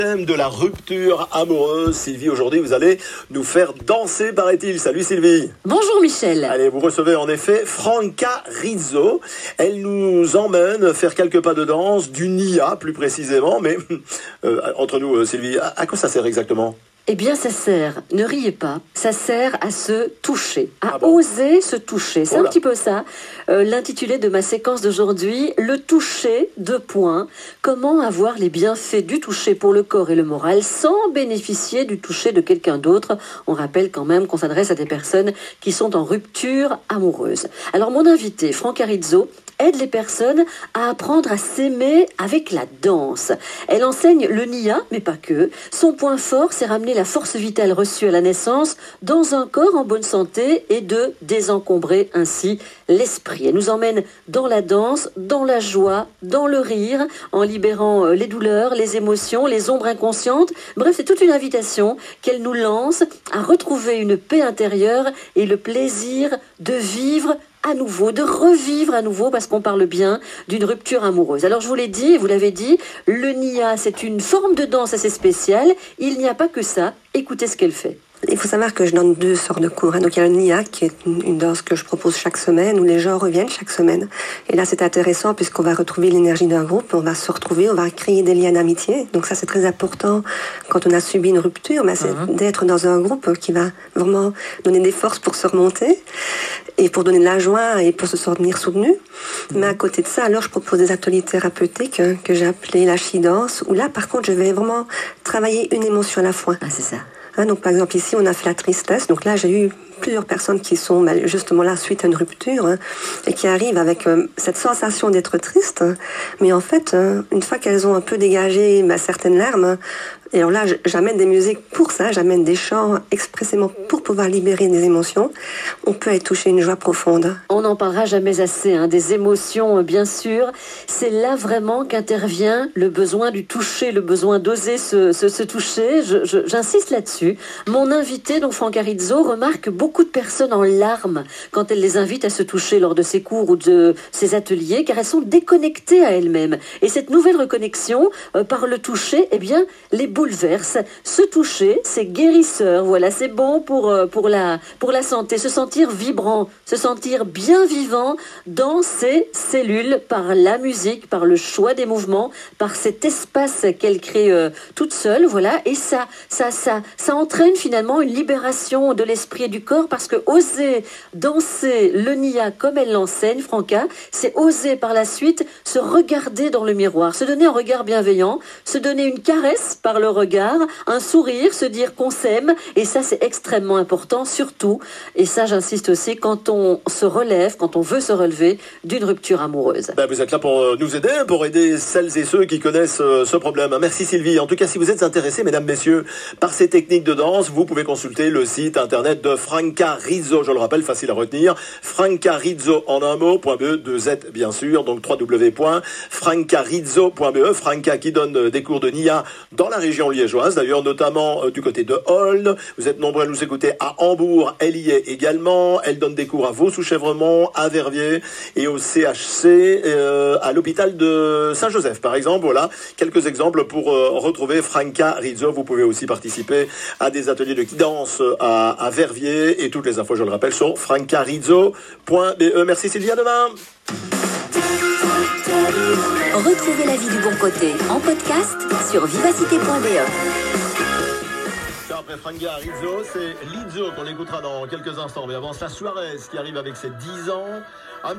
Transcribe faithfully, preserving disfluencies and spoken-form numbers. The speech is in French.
Thème de la rupture amoureuse. Sylvie, aujourd'hui, vous allez nous faire danser, paraît-il. Salut Sylvie. Bonjour Michel. Allez, vous recevez en effet Franca Rizzo. Elle nous emmène faire quelques pas de danse, du Nia plus précisément. Mais euh, entre nous, euh, Sylvie, à, à quoi ça sert exactement ? Eh bien, ça sert, ne riez pas, ça sert à se toucher, à ah bon oser se toucher. C'est oh un petit peu ça, euh, l'intitulé de ma séquence d'aujourd'hui, le toucher, deux points. Comment avoir les bienfaits du toucher pour le corps et le moral sans bénéficier du toucher de quelqu'un d'autre. On rappelle quand même qu'on s'adresse à des personnes qui sont en rupture amoureuse. Alors, mon invité, Franca Rizzo, aide les personnes à apprendre à s'aimer avec la danse. Elle enseigne le Nia, mais pas que. Son point fort, c'est ramener la force vitale reçue à la naissance dans un corps en bonne santé et de désencombrer ainsi l'esprit. Elle nous emmène dans la danse, dans la joie, dans le rire, en libérant les douleurs, les émotions, les ombres inconscientes. Bref, c'est toute une invitation qu'elle nous lance à retrouver une paix intérieure et le plaisir de vivre à nouveau, de revivre à nouveau, parce qu'on parle bien d'une rupture amoureuse. Alors je vous l'ai dit, et vous l'avez dit, le Nia, c'est une forme de danse assez spéciale. Il n'y a pas que ça. Écoutez ce qu'elle fait. Il faut savoir que je donne deux sortes de cours. Donc il y a le Nia, qui est une danse que je propose chaque semaine, où les gens reviennent chaque semaine. Et là, c'est intéressant puisqu'on va retrouver l'énergie d'un groupe, on va se retrouver, on va créer des liens d'amitié. Donc ça, c'est très important quand on a subi une rupture, mais c'est mmh. d'être dans un groupe qui va vraiment donner des forces pour se remonter et pour donner de la joie et pour se sentir soutenu. Mmh. Mais à côté de ça, alors, je propose des ateliers thérapeutiques hein, que j'ai appelés la Chi-Danse, où là, par contre, je vais vraiment travailler une émotion à la fois. Ah, c'est ça. Hein, donc par exemple ici on a fait la tristesse, donc là j'ai eu plusieurs personnes qui sont justement là suite à une rupture hein, et qui arrivent avec euh, cette sensation d'être triste, hein, mais en fait euh, une fois qu'elles ont un peu dégagé bah, certaines larmes, et alors là j'amène des musiques pour ça, j'amène des chants expressément pour pouvoir libérer des émotions, on peut être touché une joie profonde. On n'en parlera jamais assez, hein, des émotions bien sûr, c'est là vraiment qu'intervient le besoin du toucher, le besoin d'oser se, se, se toucher, je, je, j'insiste là-dessus. Mon invité, donc Franca Rizzo, remarque beaucoup de personnes en larmes quand elle les invite à se toucher lors de ses cours ou de ses ateliers, car elles sont déconnectées à elles-mêmes. Et cette nouvelle reconnexion euh, par le toucher, eh bien, les bouleverse. Se toucher, c'est guérisseur, voilà, c'est bon pour, euh, pour, la, pour la santé, se sentir vibrant, se sentir bien vivant dans ses cellules par la musique, par le choix des mouvements, par cet espace qu'elle crée euh, toute seule, voilà, et ça, ça, ça, ça entraîne finalement une libération de l'esprit et du corps, parce que oser danser le Nia comme elle l'enseigne, Franca, c'est oser par la suite se regarder dans le miroir, se donner un regard bienveillant, se donner une caresse par le regard, un sourire, se dire qu'on s'aime, et ça c'est extrêmement important, surtout, et ça j'insiste aussi, quand on se relève, quand on veut se relever d'une rupture amoureuse. Ben, vous êtes là pour nous aider, pour aider celles et ceux qui connaissent euh, ce problème. Merci Sylvie. En tout cas, si vous êtes intéressés, mesdames, messieurs, par ces techniques de danse, vous pouvez consulter le site internet de Franca Rizzo, je le rappelle, facile à retenir, Franca Rizzo en un mot, .be, deux Z bien sûr, donc w w w point franca rizzo point b e. Franca qui donne des cours de Nia dans la région liégeoise, d'ailleurs notamment euh, du côté de Holde. Vous êtes nombreux à nous écouter à Hambourg, elle y est également. Elle donne des cours à Vaux-sous-Chèvremont, à Verviers et au C H C, euh, à l'hôpital de Saint-Joseph par exemple. Voilà quelques exemples pour euh, retrouver Franca Rizzo. Vous pouvez aussi participer à des ateliers de danse à, à Verviers, et toutes les infos, je le rappelle, sur franca rizzo point b e. Merci Sylvie, à demain. Retrouvez la vie du bon côté en podcast sur vivacité point b e. Après Franca Rizzo, c'est Lizzo qu'on écoutera dans quelques instants. Mais avant ça, Suarez qui arrive avec ses dix ans.